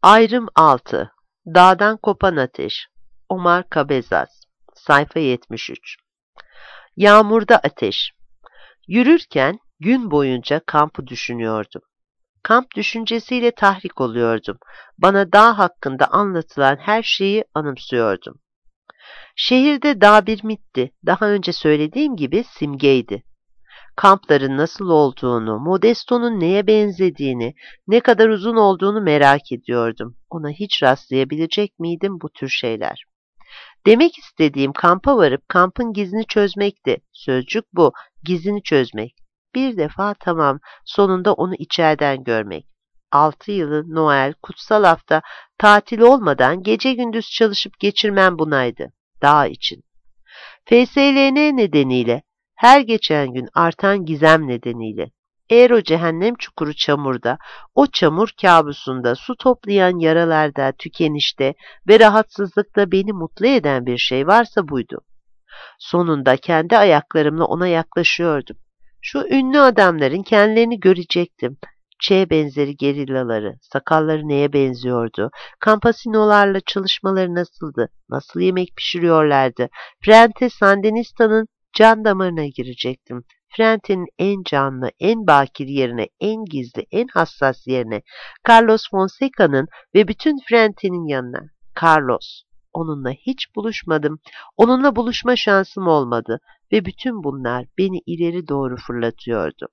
Ayrım 6. Dağdan kopan ateş. Omar Cabezas. Sayfa 73. Yağmurda ateş. Yürürken gün boyunca kampı düşünüyordum. Kamp düşüncesiyle tahrik oluyordum. Bana dağ hakkında anlatılan her şeyi anımsıyordum. Şehirde dağ bir mitti. Daha önce söylediğim gibi simgeydi. Kampların nasıl olduğunu, Modesto'nun neye benzediğini, ne kadar uzun olduğunu merak ediyordum. Ona hiç rastlayabilecek miydim bu tür şeyler? Demek istediğim kampa varıp kampın gizini çözmekti. Sözcük bu, gizini çözmek. Bir defa tamam, sonunda onu içeriden görmek. 6 yılı Noel, kutsal hafta, tatil olmadan gece gündüz çalışıp geçirmem bunaydı. Dağ için. FSLN nedeniyle, her geçen gün artan gizem nedeniyle. Eğer o cehennem çukuru çamurda, o çamur kabusunda, su toplayan yaralarda, tükenişte ve rahatsızlıkta beni mutlu eden bir şey varsa buydu. Sonunda kendi ayaklarımla ona yaklaşıyordum. Şu ünlü adamların kendilerini görecektim. Che benzeri gerillaları, sakalları neye benziyordu, kampasinolarla çalışmaları nasıldı, nasıl yemek pişiriyorlardı, Frente Sandinista'nın can damarına girecektim. Frente'nin en canlı, en bakir yerine, en gizli, en hassas yerine, Carlos Fonseca'nın ve bütün Frente'nin yanına. Carlos. Onunla hiç buluşmadım. Onunla buluşma şansım olmadı ve bütün bunlar beni ileri doğru fırlatıyordu.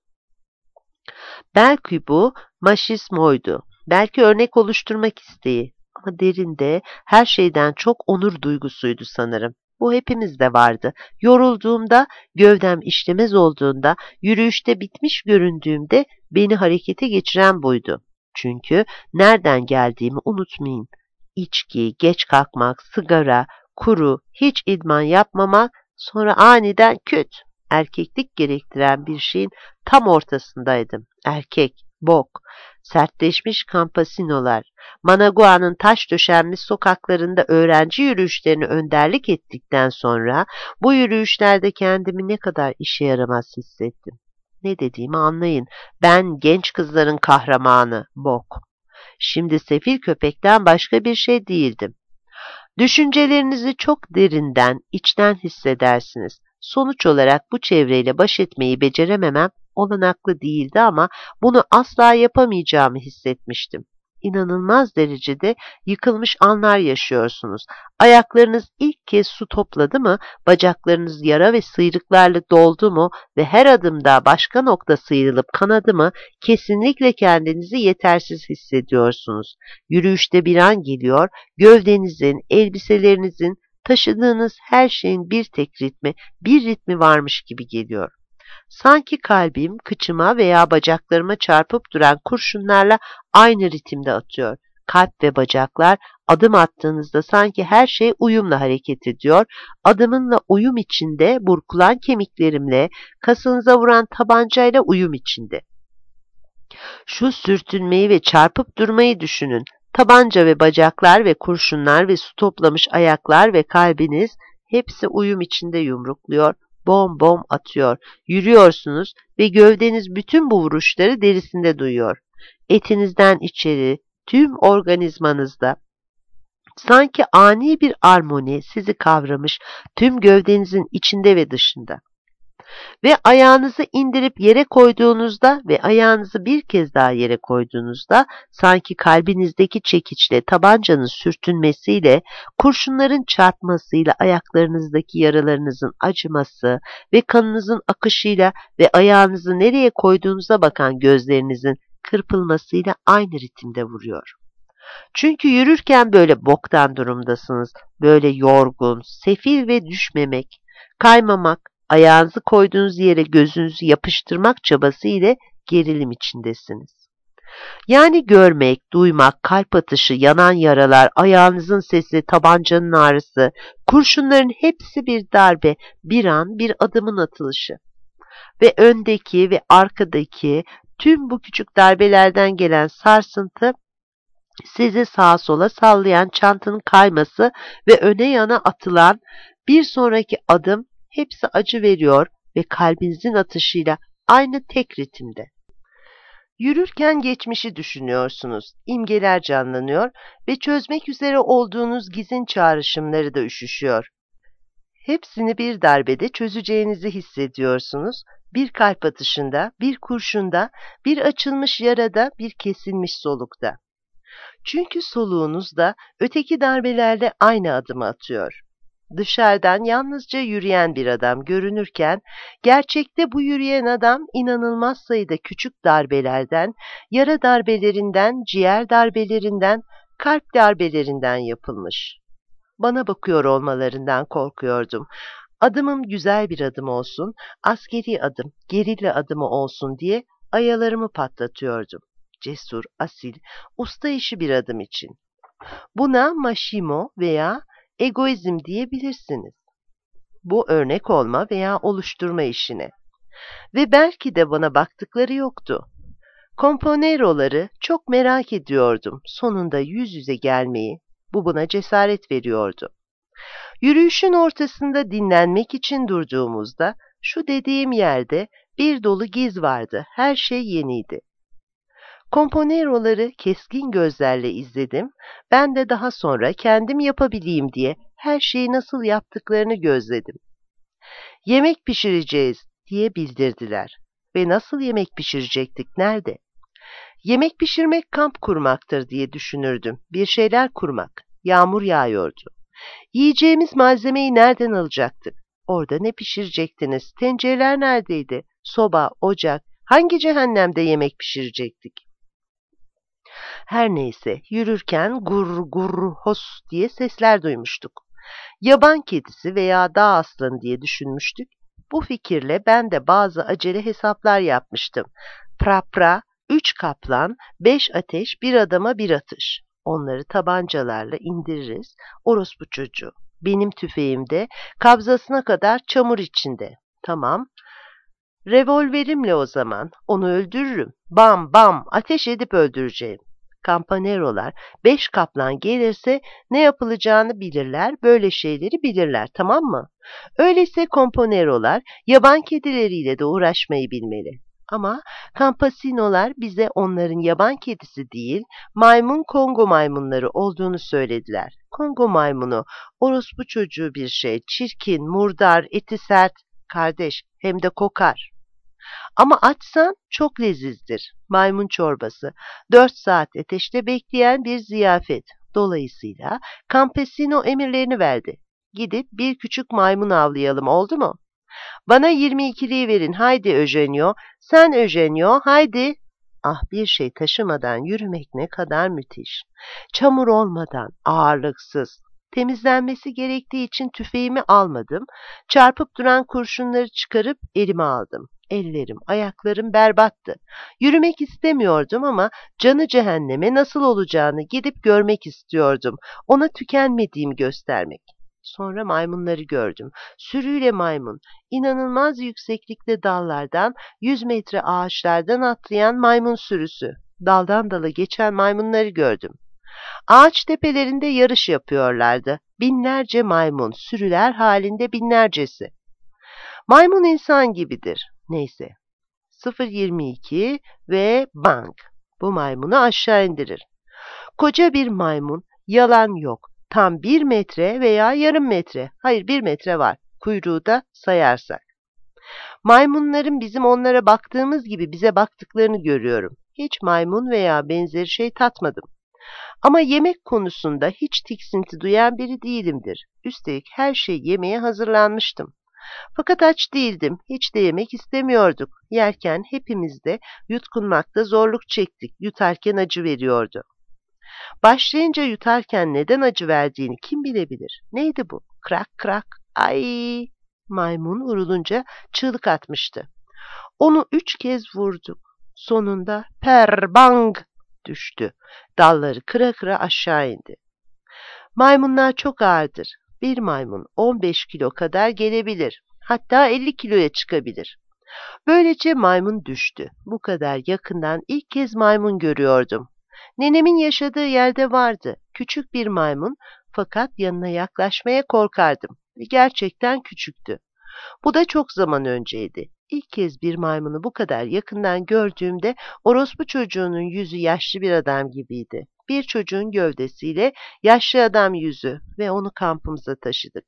Belki bu maşizmoydu. Belki örnek oluşturmak isteği. Ama derinde her şeyden çok onur duygusuydu sanırım. Bu hepimizde vardı. Yorulduğumda, gövdem işlemez olduğunda, yürüyüşte bitmiş göründüğümde beni harekete geçiren buydu. Çünkü nereden geldiğimi unutmayın. İçki, geç kalkmak, sigara, kuru, hiç idman yapmamak, sonra aniden küt, erkeklik gerektiren bir şeyin tam ortasındaydım. Erkek, bok, sertleşmiş kampasinolar, Managua'nın taş döşenmiş sokaklarında öğrenci yürüyüşlerini önderlik ettikten sonra bu yürüyüşlerde kendimi ne kadar işe yaramaz hissettim. Ne dediğimi anlayın. Ben genç kızların kahramanı, bok. Şimdi sefil köpekten başka bir şey değildim. Düşüncelerinizi çok derinden, içten hissedersiniz. Sonuç olarak bu çevreyle baş etmeyi becerememem olanaklı değildi ama bunu asla yapamayacağımı hissetmiştim. İnanılmaz derecede yıkılmış anlar yaşıyorsunuz. Ayaklarınız ilk kez su topladı mı, bacaklarınız yara ve sıyrıklarla doldu mu ve her adımda başka nokta sıyrılıp kanadı mı, kesinlikle kendinizi yetersiz hissediyorsunuz. Yürüyüşte bir an geliyor, gövdenizin, elbiselerinizin, taşıdığınız her şeyin bir tek ritmi, bir ritmi varmış gibi geliyor. Sanki kalbim kıçıma veya bacaklarıma çarpıp duran kurşunlarla aynı ritimde atıyor. Kalp ve bacaklar adım attığınızda sanki her şey uyumla hareket ediyor. Adımınla uyum içinde, burkulan kemiklerimle, kasınıza vuran tabancayla uyum içinde. Şu sürtünmeyi ve çarpıp durmayı düşünün. Tabanca ve bacaklar ve kurşunlar ve su toplamış ayaklar ve kalbiniz hepsi uyum içinde yumrukluyor, bom bom atıyor. Yürüyorsunuz ve gövdeniz bütün bu vuruşları derisinde duyuyor. Etinizden içeri, tüm organizmanızda sanki ani bir armoni sizi kavramış, tüm gövdenizin içinde ve dışında. Ve ayağınızı indirip yere koyduğunuzda ve ayağınızı bir kez daha yere koyduğunuzda sanki kalbinizdeki çekiçle, tabancanın sürtünmesiyle, kurşunların çarpmasıyla ayaklarınızdaki yaralarınızın acıması ve kanınızın akışıyla ve ayağınızı nereye koyduğunuza bakan gözlerinizin kırpılmasıyla aynı ritimde vuruyor. Çünkü yürürken böyle boktan durumdasınız, böyle yorgun, sefil ve düşmemek, kaymamak, ayağınızı koyduğunuz yere gözünüzü yapıştırmak çabası ile gerilim içindesiniz. Yani görmek, duymak, kalp atışı, yanan yaralar, ayağınızın sesi, tabancanın ağrısı, kurşunların hepsi bir darbe, bir an bir adımın atılışı. Ve öndeki ve arkadaki tüm bu küçük darbelerden gelen sarsıntı, sizi sağa sola sallayan çantanın kayması ve öne yana atılan bir sonraki adım hepsi acı veriyor ve kalbinizin atışıyla aynı tek ritimde. Yürürken geçmişi düşünüyorsunuz, imgeler canlanıyor ve çözmek üzere olduğunuz gizin çağrışımları da üşüşüyor. Hepsini bir darbede çözeceğinizi hissediyorsunuz. Bir kalp atışında, bir kurşunda, bir açılmış yarada, bir kesilmiş solukta. Çünkü soluğunuz da öteki darbelerle aynı adımı atıyor. Dışarıdan yalnızca yürüyen bir adam görünürken, gerçekte bu yürüyen adam inanılmaz sayıda küçük darbelerden, yara darbelerinden, ciğer darbelerinden, kalp darbelerinden yapılmış. Bana bakıyor olmalarından korkuyordum. Adımım güzel bir adım olsun, askeri adım, gerilla adımı olsun diye ayalarımı patlatıyordum. Cesur, asil, usta işi bir adım için. Buna maşimo veya egoizm diyebilirsiniz. Bu örnek olma veya oluşturma işine. Ve belki de bana baktıkları yoktu. Komponeroları çok merak ediyordum sonunda yüz yüze gelmeyi. Bu bana cesaret veriyordu. Yürüyüşün ortasında dinlenmek için durduğumuzda şu dediğim yerde bir dolu giz vardı. Her şey yeniydi. Komponeroları keskin gözlerle izledim. Ben de daha sonra kendim yapabileyim diye her şeyi nasıl yaptıklarını gözledim. Yemek pişireceğiz diye bildirdiler. Ve nasıl yemek pişirecektik, nerede? Yemek pişirmek kamp kurmaktır diye düşünürdüm. Bir şeyler kurmak. Yağmur yağıyordu. Yiyeceğimiz malzemeyi nereden alacaktık? Orada ne pişirecektiniz? Tencereler neredeydi? Soba, ocak, hangi cehennemde yemek pişirecektik? Her neyse, yürürken gur gur hos diye sesler duymuştuk. Yaban kedisi veya dağ aslanı diye düşünmüştük. Bu fikirle ben de bazı acele hesaplar yapmıştım. Pra pra, 3 kaplan, 5 ateş, bir adama bir atış. Onları tabancalarla indiririz. Orospu çocuğu. Benim tüfeğimde, kabzasına kadar çamur içinde. Tamam. Revolverimle o zaman. Onu öldürürüm. Bam bam, ateş edip öldüreceğim. Kampanerolar 5 kaplan gelirse ne yapılacağını bilirler, böyle şeyleri bilirler, tamam mı? Öyleyse komponerolar yaban kedileriyle de uğraşmayı bilmeli. Ama kampasinolar bize onların yaban kedisi değil, maymun Kongo maymunları olduğunu söylediler. Kongo maymunu, orospu çocuğu bir şey, çirkin, murdar, eti sert, kardeş, hem de kokar. Ama açsan çok lezizdir. Maymun çorbası, 4 saat ateşte bekleyen bir ziyafet. Dolayısıyla Campesino emirlerini verdi. Gidip bir küçük maymun avlayalım, oldu mu? Bana 22'liği verin, haydi Eugenio. Sen Eugenio, haydi. Ah, bir şey taşımadan yürümek ne kadar müthiş. Çamur olmadan, ağırlıksız. Temizlenmesi gerektiği için tüfeğimi almadım. Çarpıp duran kurşunları çıkarıp elime aldım. Ellerim, ayaklarım berbattı. Yürümek istemiyordum ama canı cehenneme nasıl olacağını gidip görmek istiyordum. Ona tükenmediğimi göstermek. Sonra maymunları gördüm. Sürüyle maymun, inanılmaz yükseklikte dallardan, 100 metre ağaçlardan atlayan maymun sürüsü. Daldan dala geçen maymunları gördüm. Ağaç tepelerinde yarış yapıyorlardı. Binlerce maymun, sürüler halinde binlercesi. Maymun insan gibidir. Neyse. 0,22 ve bang. Bu maymunu aşağı indirir. Koca bir maymun, yalan yok. Tam 1 metre veya yarım metre. Hayır, 1 metre var. Kuyruğu da sayarsak. Maymunların bizim onlara baktığımız gibi bize baktıklarını görüyorum. Hiç maymun veya benzeri şey tatmadım. Ama yemek konusunda hiç tiksinti duyan biri değilimdir. Üstelik her şey yemeye hazırlanmıştım. Fakat aç değildim, hiç de yemek istemiyorduk. Yerken hepimiz de yutkunmakta zorluk çektik, yutarken acı veriyordu. Başlayınca yutarken neden acı verdiğini kim bilebilir? Neydi bu? Krak krak, ay! Maymun vurulunca çığlık atmıştı. Onu 3 kez vurduk. Sonunda per bang düştü. Dalları kıra kıra aşağı indi. Maymunlar çok ağırdır. Bir maymun 15 kilo kadar gelebilir. Hatta 50 kiloya çıkabilir. Böylece maymun düştü. Bu kadar yakından ilk kez maymun görüyordum. Nenemin yaşadığı yerde vardı. Küçük bir maymun, fakat yanına yaklaşmaya korkardım. Gerçekten küçüktü. Bu da çok zaman önceydi. İlk kez bir maymunu bu kadar yakından gördüğümde orospu çocuğunun yüzü yaşlı bir adam gibiydi. Bir çocuğun gövdesiyle yaşlı adam yüzü ve onu kampımıza taşıdık.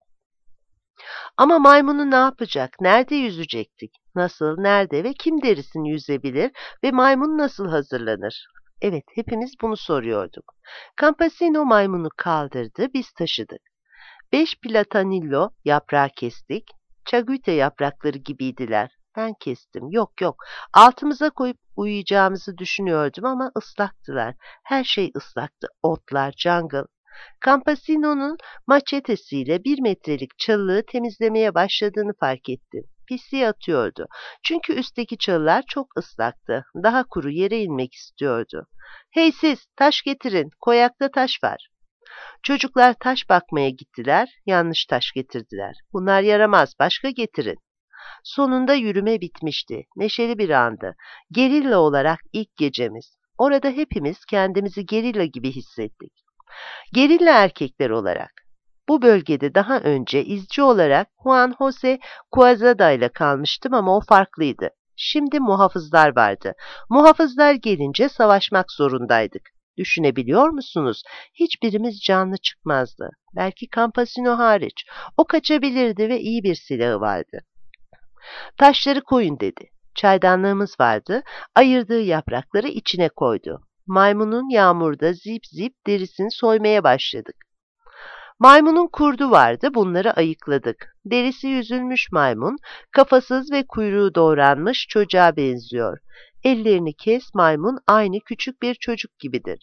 Ama maymunu ne yapacak? Nerede yüzecektik? Nasıl, nerede ve kim derisini yüzebilir ve maymun nasıl hazırlanır? Evet, hepimiz bunu soruyorduk. Campesino maymunu kaldırdı, biz taşıdık. 5 platanillo yaprağı kestik. Çagüite yaprakları gibiydiler. Ben kestim. Yok yok. Altımıza koyup uyuyacağımızı düşünüyordum ama ıslaktılar. Her şey ıslaktı. Otlar, jungle. Campesino'nun maçetesiyle 1 metrelik çalılığı temizlemeye başladığını fark ettim. Pisliği atıyordu. Çünkü üstteki çalılar çok ıslaktı. Daha kuru yere inmek istiyordu. Hey siz, taş getirin. Koyakta taş var. Çocuklar taş bakmaya gittiler, yanlış taş getirdiler. Bunlar yaramaz, başka getirin. Sonunda yürüme bitmişti. Neşeli bir andı. Gerilla olarak ilk gecemiz. Orada hepimiz kendimizi gerilla gibi hissettik. Gerilla erkekler olarak. Bu bölgede daha önce izci olarak Juan Jose Quezada ile kalmıştım ama o farklıydı. Şimdi muhafızlar vardı. Muhafızlar gelince savaşmak zorundaydık. Düşünebiliyor musunuz? Hiçbirimiz canlı çıkmazdı. Belki Campesino hariç. O kaçabilirdi ve iyi bir silahı vardı. Taşları koyun dedi. Çaydanlığımız vardı. Ayırdığı yaprakları içine koydu. Maymunun yağmurda zip zip derisini soymaya başladık. Maymunun kurdu vardı, bunları ayıkladık. Derisi yüzülmüş maymun, kafasız ve kuyruğu doğranmış çocuğa benziyor. Ellerini kes maymun aynı küçük bir çocuk gibidir.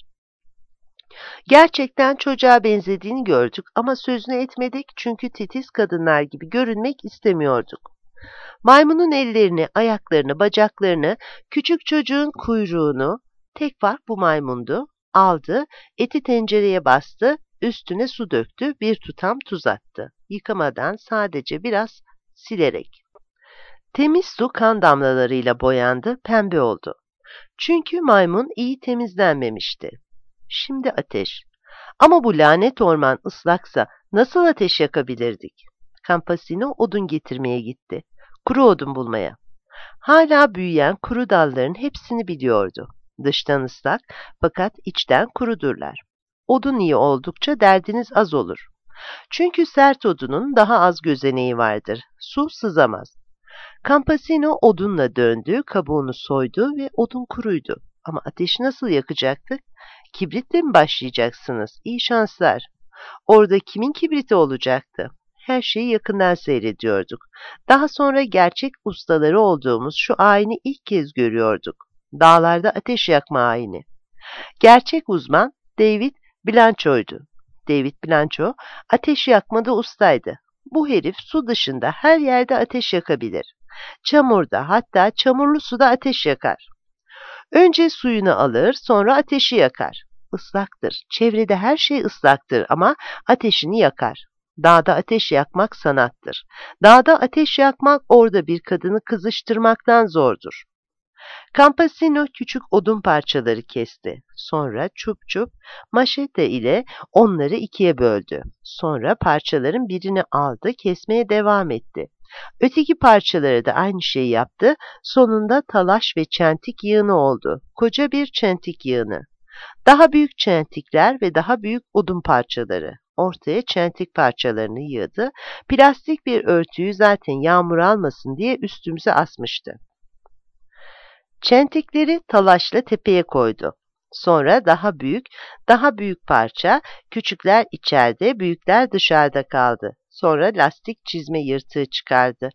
Gerçekten çocuğa benzediğini gördük ama sözünü etmedik çünkü titiz kadınlar gibi görünmek istemiyorduk. Maymunun ellerini, ayaklarını, bacaklarını, küçük çocuğun kuyruğunu, tek fark bu maymundu, aldı, eti tencereye bastı, üstüne su döktü, bir tutam tuz attı. Yıkamadan sadece biraz silerek. Temiz su kan damlalarıyla boyandı, pembe oldu. Çünkü maymun iyi temizlenmemişti. Şimdi ateş. Ama bu lanet orman ıslaksa nasıl ateş yakabilirdik? Campesino odun getirmeye gitti. Kuru odun bulmaya. Hala büyüyen kuru dalların hepsini biliyordu. Dıştan ıslak fakat içten kurudurlar. Odun iyi oldukça derdiniz az olur. Çünkü sert odunun daha az gözeneği vardır. Su sızamaz. Campesino odunla döndü, kabuğunu soydu ve odun kuruydu. Ama ateşi nasıl yakacaktık? Kibritle mi başlayacaksınız? İyi şanslar. Orada kimin kibriti olacaktı? Her şeyi yakından seyrediyorduk. Daha sonra gerçek ustaları olduğumuz şu ayini ilk kez görüyorduk. Dağlarda ateş yakma ayini. Gerçek uzman David Blancho'ydu. David Blancho ateş yakmada ustaydı. Bu herif su dışında her yerde ateş yakabilir. Çamurda, hatta çamurlu suda ateş yakar. Önce suyunu alır, sonra ateşi yakar. Islaktır. Çevrede her şey ıslaktır ama ateşini yakar. Dağda ateş yakmak sanattır. Dağda ateş yakmak orada bir kadını kızıştırmaktan zordur. Campesino küçük odun parçaları kesti. Sonra çup çup maşete ile onları ikiye böldü. Sonra parçaların birini aldı, kesmeye devam etti. Öteki parçaları da aynı şeyi yaptı. Sonunda talaş ve çentik yığını oldu. Koca bir çentik yığını. Daha büyük çentikler ve daha büyük odun parçaları. Ortaya çentik parçalarını yığdı. Plastik bir örtüyü zaten yağmur almasın diye üstümüze asmıştı. Çentikleri talaşla tepeye koydu. Sonra daha büyük parça, küçükler içeride, büyükler dışarıda kaldı. Sonra lastik çizme yırtığı çıkardı.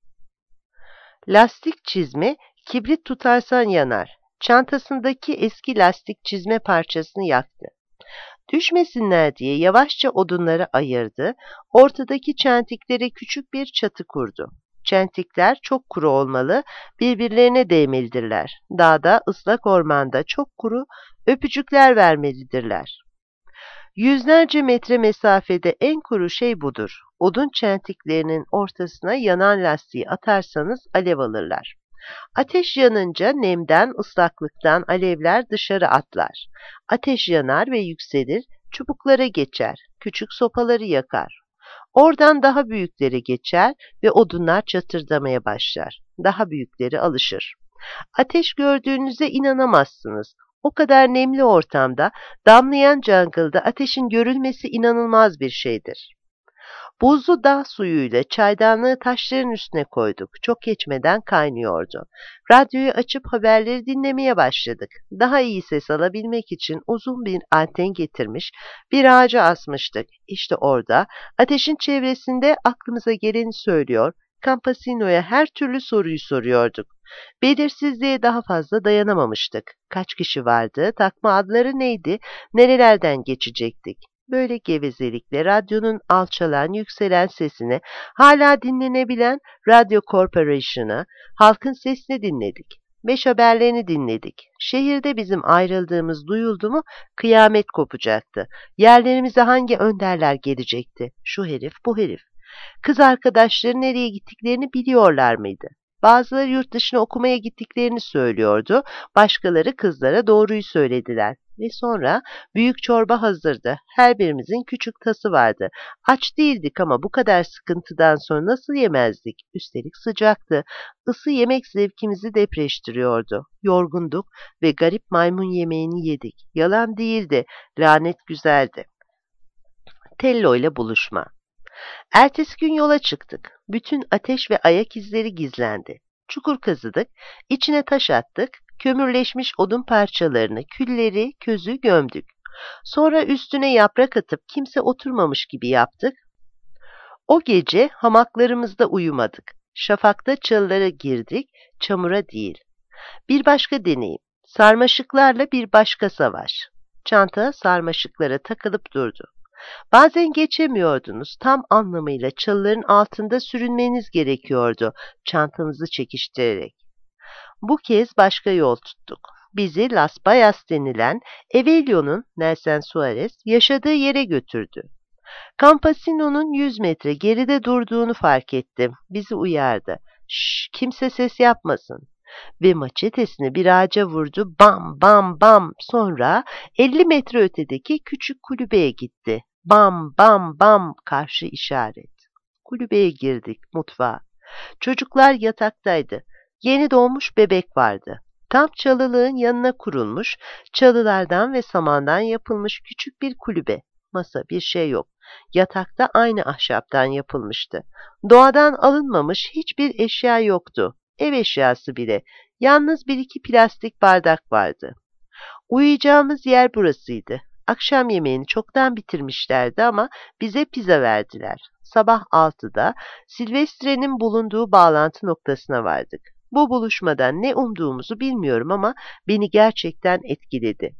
Lastik çizme, kibrit tutarsan yanar. Çantasındaki eski lastik çizme parçasını yaktı. Düşmesinler diye yavaşça odunları ayırdı, ortadaki çentiklere küçük bir çatı kurdu. Çentikler çok kuru olmalı, birbirlerine değmelidirler. Dağda, ıslak ormanda çok kuru, öpücükler vermelidirler. Yüzlerce metre mesafede en kuru şey budur. Odun çentiklerinin ortasına yanan lastiği atarsanız alev alırlar. Ateş yanınca nemden, ıslaklıktan alevler dışarı atlar. Ateş yanar ve yükselir, çubuklara geçer, küçük sopaları yakar. Oradan daha büyüklere geçer ve odunlar çatırdamaya başlar. Daha büyükleri alışır. Ateş gördüğünüze inanamazsınız. O kadar nemli ortamda, damlayan jungle'da ateşin görülmesi inanılmaz bir şeydir. Buzlu dağ suyuyla çaydanlığı taşların üstüne koyduk. Çok geçmeden kaynıyordu. Radyoyu açıp haberleri dinlemeye başladık. Daha iyi ses alabilmek için uzun bir anten getirmiş, bir ağaca asmıştık. İşte orada ateşin çevresinde aklımıza geleni söylüyor, Campesino'ya her türlü soruyu soruyorduk. Belirsizliğe daha fazla dayanamamıştık. Kaç kişi vardı, takma adları neydi, nerelerden geçecektik? Böyle gevezelikle radyonun alçalan, yükselen sesine, hala dinlenebilen Radyo Corporation'a, halkın sesini dinledik. 5 haberlerini dinledik. Şehirde bizim ayrıldığımız duyuldu mu kıyamet kopacaktı. Yerlerimize hangi önderler gelecekti? Şu herif, bu herif. Kız arkadaşları nereye gittiklerini biliyorlar mıydı? Bazıları yurt dışına okumaya gittiklerini söylüyordu, başkaları kızlara doğruyu söylediler. Ve sonra büyük çorba hazırdı. Her birimizin küçük tası vardı. Aç değildik ama bu kadar sıkıntıdan sonra nasıl yemezdik? Üstelik sıcaktı. Isı yemek zevkimizi depreştiriyordu. Yorgunduk ve garip maymun yemeğini yedik. Yalan değildi, lanet güzeldi. Tello ile buluşma. Ertesi gün yola çıktık. Bütün ateş ve ayak izleri gizlendi. Çukur kazıdık, içine taş attık, kömürleşmiş odun parçalarını, külleri, közü gömdük. Sonra üstüne yaprak atıp kimse oturmamış gibi yaptık. O gece hamaklarımızda uyumadık. Şafakta çalılara girdik, çamura değil. Bir başka deneyim. Sarmaşıklarla bir başka savaş. Çanta sarmaşıklara takılıp durdu. Bazen geçemiyordunuz. Tam anlamıyla çalıların altında sürünmeniz gerekiyordu, çantanızı çekiştirerek. Bu kez başka yol tuttuk. Bizi Las Bayas denilen Evelio'nun Nelson Suarez yaşadığı yere götürdü. Campesino'nun 100 metre geride durduğunu fark ettim. Bizi uyardı. Şşş, kimse ses yapmasın. Ve maçetesini bir ağaca vurdu. Bam bam bam. Sonra 50 metre ötedeki küçük kulübeye gitti. Bam bam bam karşı işaret. Kulübeye girdik, mutfağa. Çocuklar yataktaydı. Yeni doğmuş bebek vardı. Tam çalılığın yanına kurulmuş, çalılardan ve samandan yapılmış küçük bir kulübe. Masa, bir şey yok. Yatakta aynı ahşaptan yapılmıştı. Doğadan alınmamış hiçbir eşya yoktu. Ev eşyası bile. Yalnız bir iki plastik bardak vardı. Uyuyacağımız yer burasıydı. Akşam yemeğini çoktan bitirmişlerdi ama bize pizza verdiler. Sabah 6'da Silvestre'nin bulunduğu bağlantı noktasına vardık. Bu buluşmadan ne umduğumuzu bilmiyorum ama beni gerçekten etkiledi.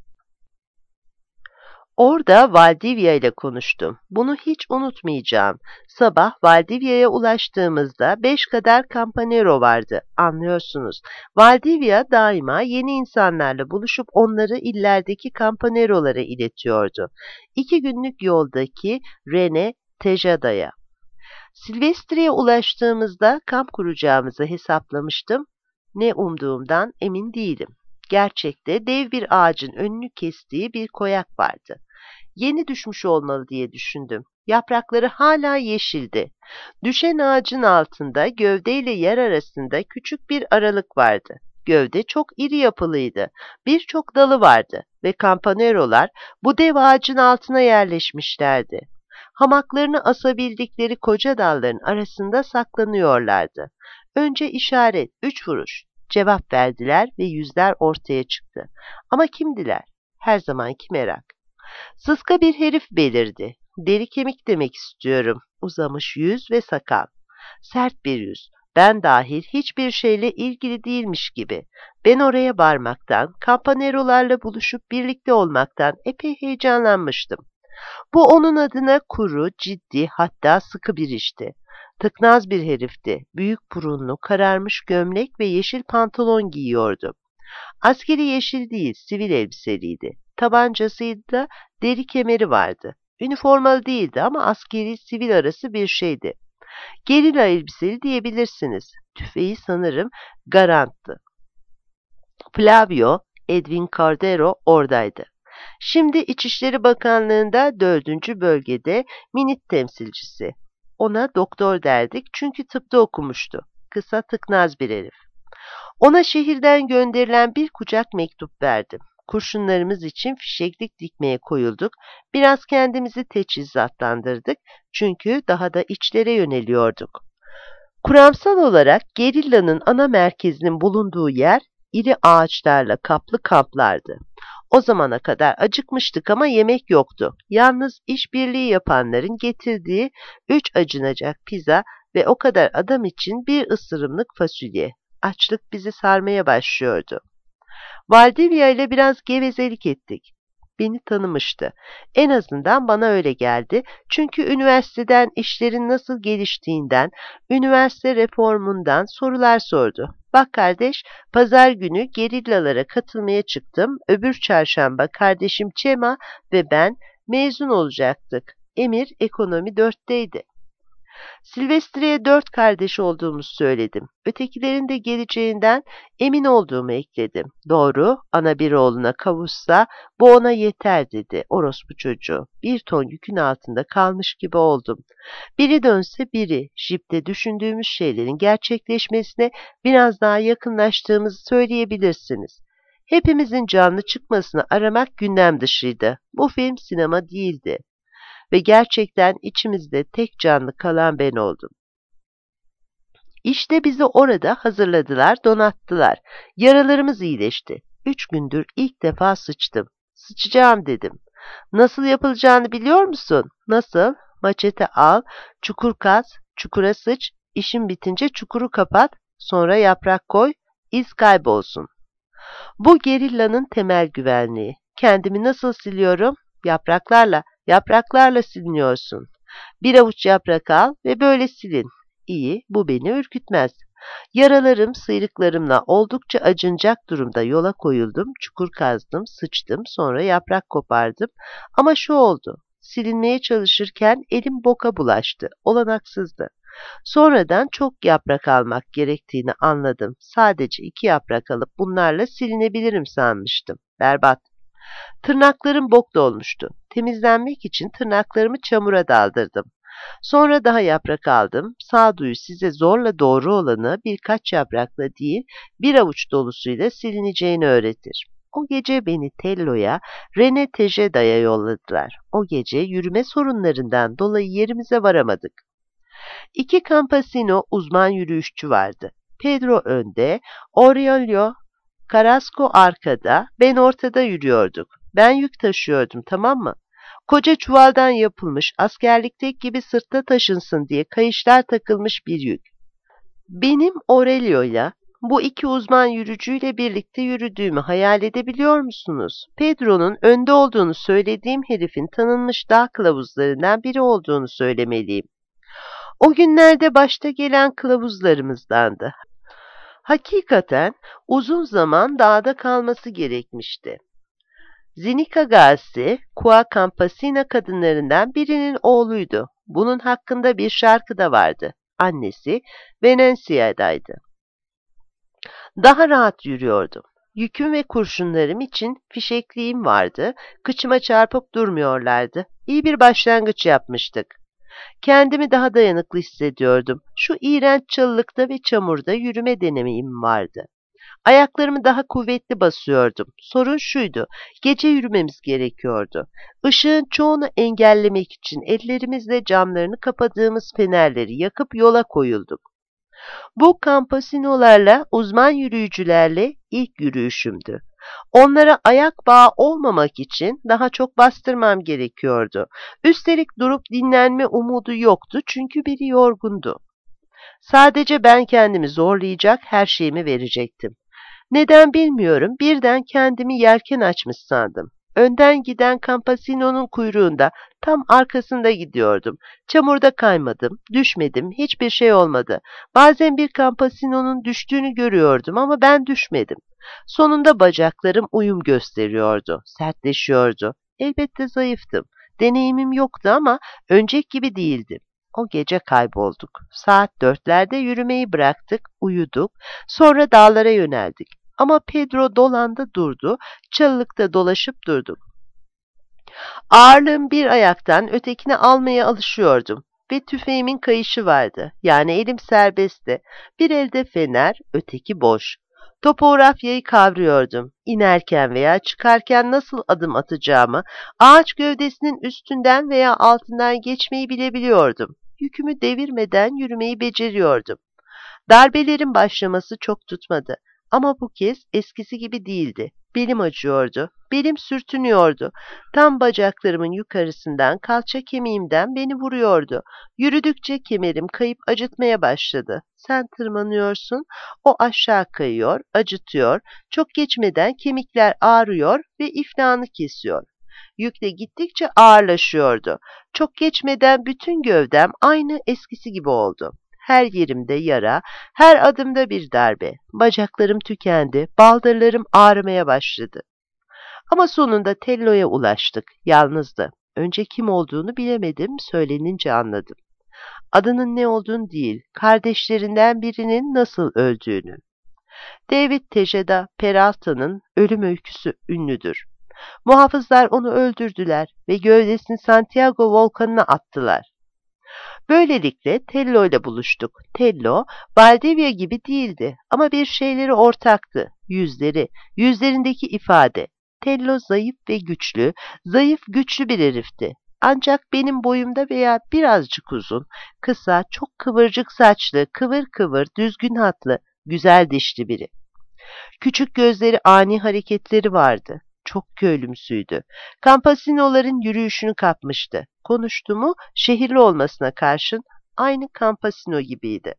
Orada Valdivia ile konuştum. Bunu hiç unutmayacağım. Sabah Valdivia'ya ulaştığımızda 5 kadar Campanero vardı. Anlıyorsunuz. Valdivia daima yeni insanlarla buluşup onları illerdeki Campanero'lara iletiyordu. 2 günlük yoldaki Rene Tejada'ya. Silvestri'ye ulaştığımızda kamp kuracağımızı hesaplamıştım. Ne umduğumdan emin değilim. Gerçekte dev bir ağacın önünü kestiği bir koyak vardı. Yeni düşmüş olmalı diye düşündüm. Yaprakları hala yeşildi. Düşen ağacın altında gövdeyle yer arasında küçük bir aralık vardı. Gövde çok iri yapılıydı. Birçok dalı vardı ve kampanerolar bu dev ağacın altına yerleşmişlerdi. Hamaklarını asabildikleri koca dalların arasında saklanıyorlardı. Önce işaret, 3 vuruş. Cevap verdiler ve yüzler ortaya çıktı. Ama kimdiler? Her zamanki merak. Sıska bir herif belirdi. Deri kemik demek istiyorum. Uzamış yüz ve sakal. Sert bir yüz. Ben dahil hiçbir şeyle ilgili değilmiş gibi. Ben oraya varmaktan, kampanerolarla buluşup birlikte olmaktan epey heyecanlanmıştım. Bu onun adına kuru, ciddi, hatta sıkı bir işti. Tıknaz bir herifti. Büyük burunlu, kararmış gömlek ve yeşil pantolon giyiyordu. Askeri yeşil değil, sivil elbiseliydi. Tabancasıydı da deri kemeri vardı. Üniformalı değildi ama askeri sivil arası bir şeydi. Gerilla elbiseli diyebilirsiniz. Tüfeği sanırım Garand'tı. Flavio Edwin Cordero oradaydı. Şimdi İçişleri Bakanlığı'nda 4. bölgede Minit temsilcisi. Ona doktor derdik çünkü tıpta okumuştu. Kısa tıknaz bir herif. Ona şehirden gönderilen bir kucak mektup verdim. Kurşunlarımız için fişeklik dikmeye koyulduk. Biraz kendimizi teçhizatlandırdık çünkü daha da içlere yöneliyorduk. Kuramsal olarak gerillanın ana merkezinin bulunduğu yer iri ağaçlarla kaplı kamplardı. O zamana kadar acıkmıştık ama yemek yoktu. Yalnız işbirliği yapanların getirdiği 3 acınacak pizza ve o kadar adam için bir ısırımlık fasulye. Açlık bizi sarmaya başlıyordu. Valdivia ile biraz gevezelik ettik. Beni tanımıştı. En azından bana öyle geldi. Çünkü üniversiteden işlerin nasıl geliştiğinden, üniversite reformundan sorular sordu. Bak kardeş, pazar günü gerillalara katılmaya çıktım. Öbür çarşamba kardeşim Çema ve ben mezun olacaktık. Emir ekonomi 4'teydi. Silvestri'ye 4 kardeş olduğumuzu söyledim. Ötekilerin de geleceğinden emin olduğumu ekledim. Doğru, ana bir oğluna kavuşsa bu ona yeter dedi orospu çocuğu. Bir ton yükün altında kalmış gibi oldum. Biri dönse biri, jipte düşündüğümüz şeylerin gerçekleşmesine biraz daha yakınlaştığımızı söyleyebilirsiniz. Hepimizin canlı çıkmasını aramak gündem dışıydı. Bu film sinema değildi. Ve gerçekten içimizde tek canlı kalan ben oldum. İşte bizi orada hazırladılar, donattılar. Yaralarımız iyileşti. 3 gündür ilk defa sıçtım. Sıçacağım dedim. Nasıl yapılacağını biliyor musun? Nasıl? Maçete al, çukur kaz, çukura sıç, işin bitince çukuru kapat, sonra yaprak koy, iz kaybolsun. Bu gerillanın temel güvenliği. Kendimi nasıl siliyorum? Yapraklarla. Yapraklarla siliniyorsun. Bir avuç yaprak al ve böyle silin. İyi, bu beni ürkütmez. Yaralarım sıyrıklarımla oldukça acınacak durumda yola koyuldum, çukur kazdım, sıçtım, sonra yaprak kopardım. Ama şu oldu, silinmeye çalışırken elim boka bulaştı, olanaksızdı. Sonradan çok yaprak almak gerektiğini anladım. Sadece 2 yaprak alıp bunlarla silinebilirim sanmıştım. Berbat. Tırnaklarım bok dolmuştu. Temizlenmek için tırnaklarımı çamura daldırdım. Sonra daha yaprak aldım. Sağduyu size zorla doğru olanı birkaç yaprakla değil, bir avuç dolusuyla silineceğini öğretir. O gece beni Tello'ya, Rene Tejeda'ya yolladılar. O gece yürüme sorunlarından dolayı yerimize varamadık. 2 Campesino uzman yürüyüşçü vardı. Pedro önde, Aurelio Carrasco arkada, ben ortada yürüyorduk. Ben yük taşıyordum, tamam mı? Koca çuvaldan yapılmış, askerlikteki gibi sırtta taşınsın diye kayışlar takılmış bir yük. Benim Aurelio'yla bu 2 uzman yürücüyle birlikte yürüdüğümü hayal edebiliyor musunuz? Pedro'nun önde olduğunu söylediğim herifin tanınmış dağ kılavuzlarından biri olduğunu söylemeliyim. O günlerde başta gelen kılavuzlarımızdandı. Hakikaten uzun zaman dağda kalması gerekmişti. Zinica Gazzi, Kua Campesina kadınlarından birinin oğluydu. Bunun hakkında bir şarkı da vardı. Annesi Venezia'daydı. Daha rahat yürüyordum. Yüküm ve kurşunlarım için fişekliğim vardı. Kıçıma çarpıp durmuyorlardı. İyi bir başlangıç yapmıştık. Kendimi daha dayanıklı hissediyordum. Şu iğrenç çalılıkta ve çamurda yürüme deneyimim vardı. Ayaklarımı daha kuvvetli basıyordum. Sorun şuydu, gece yürümemiz gerekiyordu. Işığın çoğunu engellemek için ellerimizle camlarını kapadığımız fenerleri yakıp yola koyulduk. Bu campesinolarla, uzman yürüyücülerle ilk yürüyüşümdü. Onlara ayak bağı olmamak için daha çok bastırmam gerekiyordu. Üstelik durup dinlenme umudu yoktu çünkü biri yorgundu. Sadece ben kendimi zorlayacak, her şeyimi verecektim. Neden bilmiyorum, birden kendimi yelken açmış sandım. Önden giden Campesino'nun kuyruğunda, tam arkasında gidiyordum. Çamurda kaymadım, düşmedim, hiçbir şey olmadı. Bazen bir Campesino'nun düştüğünü görüyordum ama ben düşmedim. Sonunda bacaklarım uyum gösteriyordu, sertleşiyordu. Elbette zayıftım. Deneyimim yoktu ama önceki gibi değildim. O gece kaybolduk. Saat 4'lerde yürümeyi bıraktık, uyuduk. Sonra dağlara yöneldik. Ama Pedro dolandı durdu, çalılıkta dolaşıp durduk. Ağırlığım bir ayaktan ötekine almaya alışıyordum ve tüfeğimin kayışı vardı. Yani elim serbestti. Bir elde fener, öteki boş. Topografyayı kavruyordum. İnerken veya çıkarken nasıl adım atacağımı, ağaç gövdesinin üstünden veya altından geçmeyi bilebiliyordum. Yükümü devirmeden yürümeyi beceriyordum. Darbelerin başlaması çok tutmadı. Ama bu kez eskisi gibi değildi. Belim acıyordu. Belim sürtünüyordu. Tam bacaklarımın yukarısından, kalça kemiğimden beni vuruyordu. Yürüdükçe kemerim kayıp acıtmaya başladı. Sen tırmanıyorsun, o aşağı kayıyor, acıtıyor. Çok geçmeden kemikler ağrıyor ve iflahını kesiyor. Yük de gittikçe ağırlaşıyordu. Çok geçmeden bütün gövdem aynı eskisi gibi oldu. Her yerimde yara, her adımda bir darbe. Bacaklarım tükendi, baldırlarım ağrımaya başladı. Ama sonunda Tello'ya ulaştık. Yalnızdı. Önce kim olduğunu bilemedim, söylenince anladım. Adının ne olduğunu değil, kardeşlerinden birinin nasıl öldüğünü. David Tejeda Peralta'nın ölüm öyküsü ünlüdür. Muhafızlar onu öldürdüler ve gövdesini Santiago volkanına attılar. Böylelikle Tello ile buluştuk. Tello, Valdivia gibi değildi ama bir şeyleri ortaktı. Yüzlerindeki ifade. Tello zayıf ve güçlü, zayıf güçlü bir herifti. Ancak benim boyumda veya birazcık uzun, kısa, çok kıvırcık saçlı, kıvır kıvır, düzgün hatlı, güzel dişli biri. Küçük gözleri, ani hareketleri vardı. Çok köylümsüydü. Campesinoların yürüyüşünü kapmıştı. Konuştu mu şehirli olmasına karşın aynı Campesino gibiydi.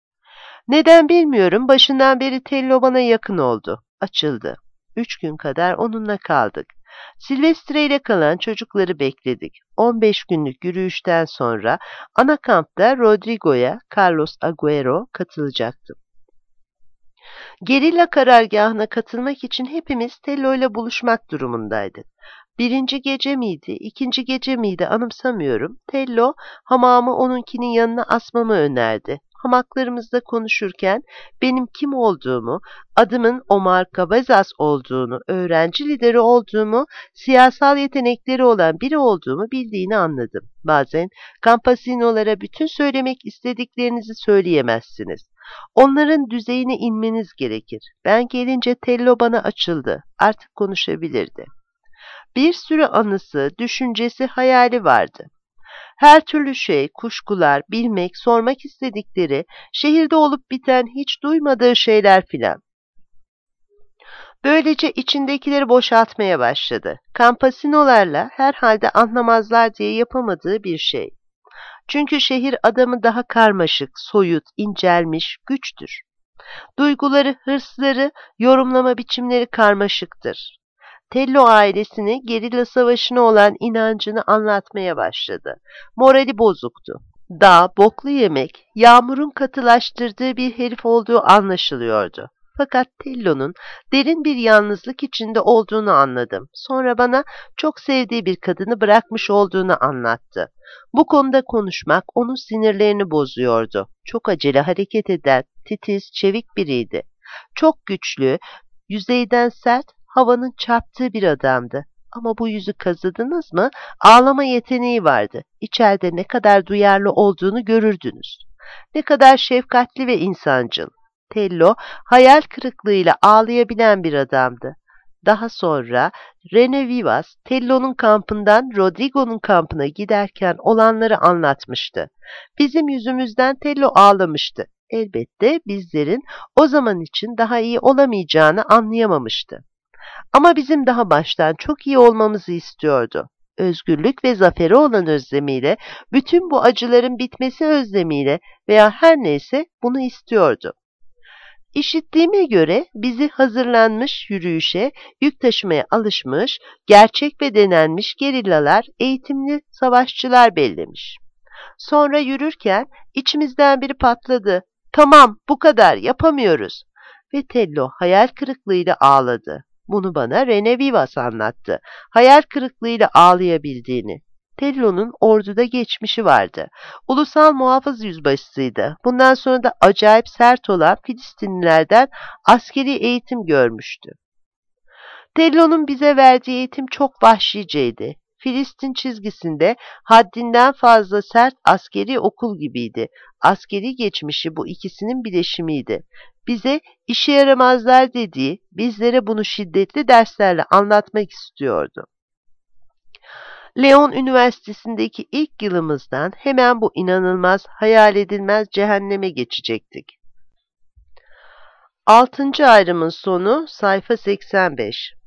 Neden bilmiyorum, başından beri Tello bana yakın oldu. Açıldı. 3 gün kadar onunla kaldık. Silvestre ile kalan çocukları bekledik. 15 günlük yürüyüşten sonra ana kampta Rodrigo'ya Carlos Agüero katılacaktım. Gerilla karargahına katılmak için hepimiz Tello ile buluşmak durumundaydık. Birinci gece miydi, ikinci gece miydi anımsamıyorum. Tello, hamamı onunkinin yanına asmamı önerdi. Hamaklarımızda konuşurken benim kim olduğumu, adımın Omar Cabezas olduğunu, öğrenci lideri olduğumu, siyasal yetenekleri olan biri olduğumu bildiğini anladım. Bazen Campesino'lara bütün söylemek istediklerinizi söyleyemezsiniz. Onların düzeyine inmeniz gerekir. Ben gelince Tello bana açıldı. Artık konuşabilirdi. Bir sürü anısı, düşüncesi, hayali vardı. Her türlü şey, kuşkular, bilmek, sormak istedikleri, şehirde olup biten hiç duymadığı şeyler filan. Böylece içindekileri boşaltmaya başladı. Campesino'larla herhalde anlamazlar diye yapamadığı bir şey. Çünkü şehir adamı daha karmaşık, soyut, incelmiş, güçtür. Duyguları, hırsları, yorumlama biçimleri karmaşıktır. Tello ailesini gerilla savaşına olan inancını anlatmaya başladı. Morali bozuktu. Dağ, boklu yemek, yağmurun katılaştırdığı bir herif olduğu anlaşılıyordu. Fakat Tello'nun derin bir yalnızlık içinde olduğunu anladım. Sonra bana çok sevdiği bir kadını bırakmış olduğunu anlattı. Bu konuda konuşmak onun sinirlerini bozuyordu. Çok acele hareket eden, titiz, çevik biriydi. Çok güçlü, yüzeyden sert, havanın çarptığı bir adamdı. Ama bu yüzü kazıdınız mı, ağlama yeteneği vardı. İçeride ne kadar duyarlı olduğunu görürdünüz. Ne kadar şefkatli ve insancıl. Tello, hayal kırıklığıyla ağlayabilen bir adamdı. Daha sonra Rene Vivas, Tello'nun kampından Rodrigo'nun kampına giderken olanları anlatmıştı. Bizim yüzümüzden Tello ağlamıştı. Elbette bizlerin o zaman için daha iyi olamayacağını anlayamamıştı. Ama bizim daha baştan çok iyi olmamızı istiyordu. Özgürlük ve zaferi olan özlemiyle, bütün bu acıların bitmesi özlemiyle veya her neyse bunu istiyordu. İşittiğime göre bizi hazırlanmış yürüyüşe, yük taşımaya alışmış, gerçek ve denenmiş gerillalar, eğitimli savaşçılar bellemiş. Sonra yürürken içimizden biri patladı. Tamam, bu kadar, yapamıyoruz. Ve Tello hayal kırıklığıyla ağladı. Bunu bana Rene Vivas anlattı. Hayal kırıklığıyla ağlayabildiğini. Tello'nun orduda geçmişi vardı. Ulusal muhafız yüzbaşısıydı. Bundan sonra da acayip sert olan Filistinlilerden askeri eğitim görmüştü. Tello'nun bize verdiği eğitim çok vahşiceydi. Filistin çizgisinde haddinden fazla sert askeri okul gibiydi. Askeri geçmişi bu ikisinin bileşimiydi. Bize işe yaramazlar dediği, bizlere bunu şiddetli derslerle anlatmak istiyordu. Leon Üniversitesi'ndeki ilk yılımızdan hemen bu inanılmaz, hayal edilmez cehenneme geçecektik. 6. ayrımın sonu sayfa 85.